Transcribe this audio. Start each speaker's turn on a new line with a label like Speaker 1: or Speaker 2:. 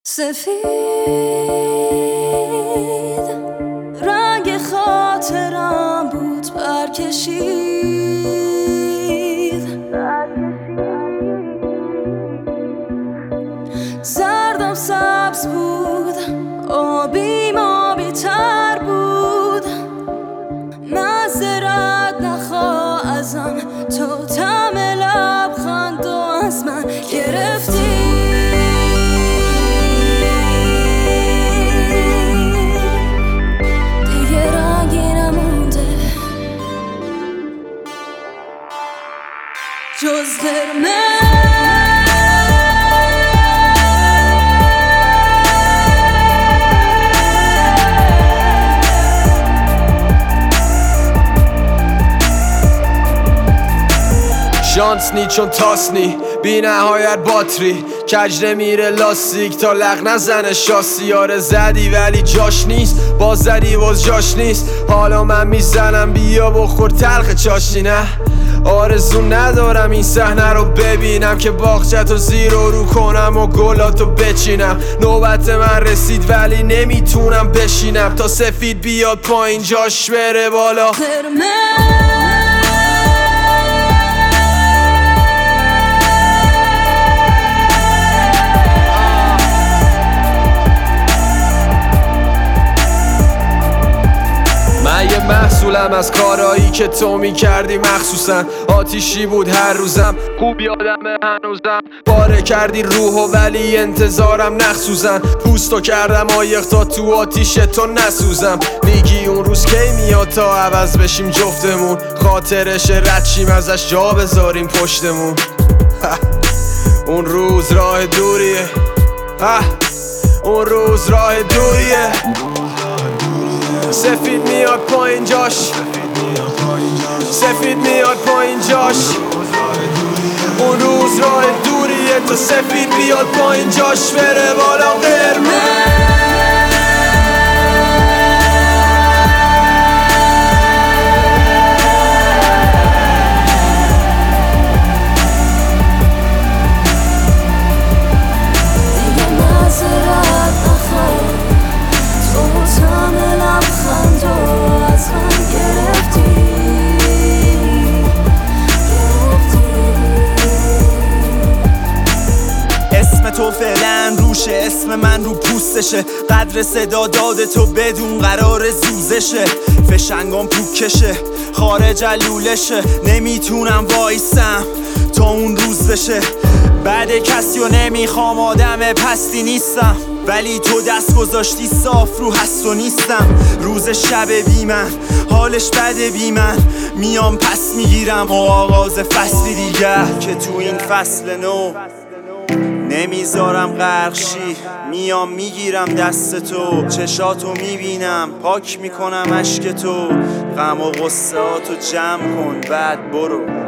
Speaker 1: سفید رنگ خاطرم بود برکشید، زردم سبز بود، آبیم آبی تر بود. معذرت نخواه ازم، تو طعم لبخند و از من گرفتی. دیگه رنگی نمونده جز قرمز.
Speaker 2: شانس نی چون تاس نی، بی نهایت باتری کج نمیره لاستیک تا لغ نزنه شاسی. آره زدی ولی جاش نیست، باز زدی باز جاش نیست. حالا من میزنم بیا بخور تلخ چاشنی. نه آرزو ندارم این صحنه رو ببینم که باغچه‌تو زیر و رو کنم و گلاتو بچینم. نوبت من رسید ولی نمیتونم بشینم تا سفید بیاد پایین جاش بره بالا. یه محصولم از کارایی که تو میکردی، مخصوصا آتیشی بود هر روزم، خوب یادمه هنوزم. پاره کردی روحو ولی انتظارم نخسوزن، پوستو کردم آیق تا تو آتیش تو نسوزم. میگی اون روز کی میاد تا عوض بشیم جفتمون، خاطرش رد شیم ازش جا بذاریم پشتمون. اون روز راه دوریه، اون روز راه دوریه. سفید میاد پایین جاش، سفید میاد پایین جاش. اون روز راه دوریه تا سفید بیاد پایین جاش بره بالا. قرمز
Speaker 3: تو فعلا روشه، اسم من رو پوستشه. قدر صدا داده تو بدون قرار زوزشه. فشنگام پوکشه، خارج لولشه. نمیتونم وایسم تا اون روز بشه. بعد کسی و نمیخوام آدم پستی نیستم، ولی تو دست گذاشتی صاف رو هست و نیستم. روز شب بی من، حالش بده بی من. میام پس میگیرم و آغاز فصلی دیگر که تو این فصل نو نمیذارم غرق شی. میام میگیرم دست تو، چشاتو میبینم پاک میکنم اشک تو. غم و غصه هاتو جمع کن بعد برو.